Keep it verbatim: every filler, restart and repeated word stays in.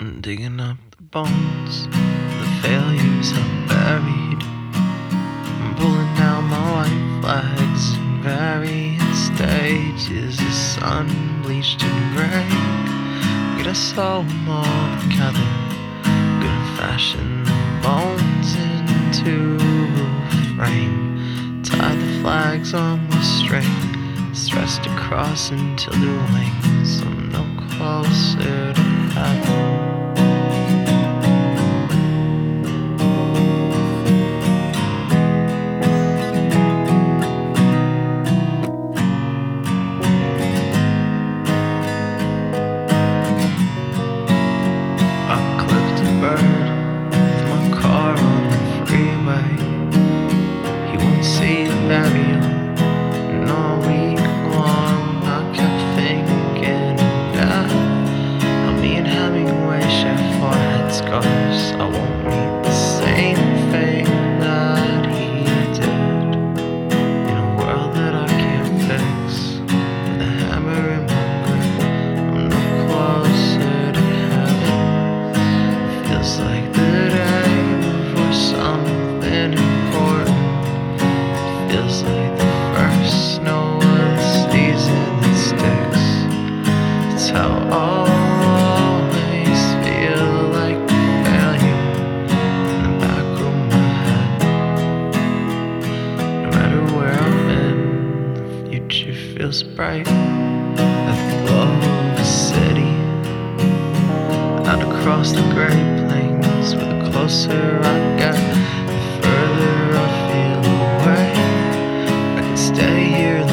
I'm digging up the bones, the failures I've buried. I'm pulling down my white flags in various stages. The sun bleached and gray. We gotta sew them all together. Gonna fashion the bones into a frame. Tie the flags on with string, stretched across until their wings. I'm no closer to heaven. Burial, and all week long I kept thinking of death. How me and Hemingway share forehead scars. I won't need the same thing that he did. In a world that I can't fix, with a hammer in my grip, I'm no closer to heaven. Feels like the day before something important. Feels like the first snow of the season that sticks. It's how I always feel like failure in the back of my head. No matter where I've been, the future feels bright. Like the glow of a city out across the Great Plains, where the closer I get, the further I feel away. Stay here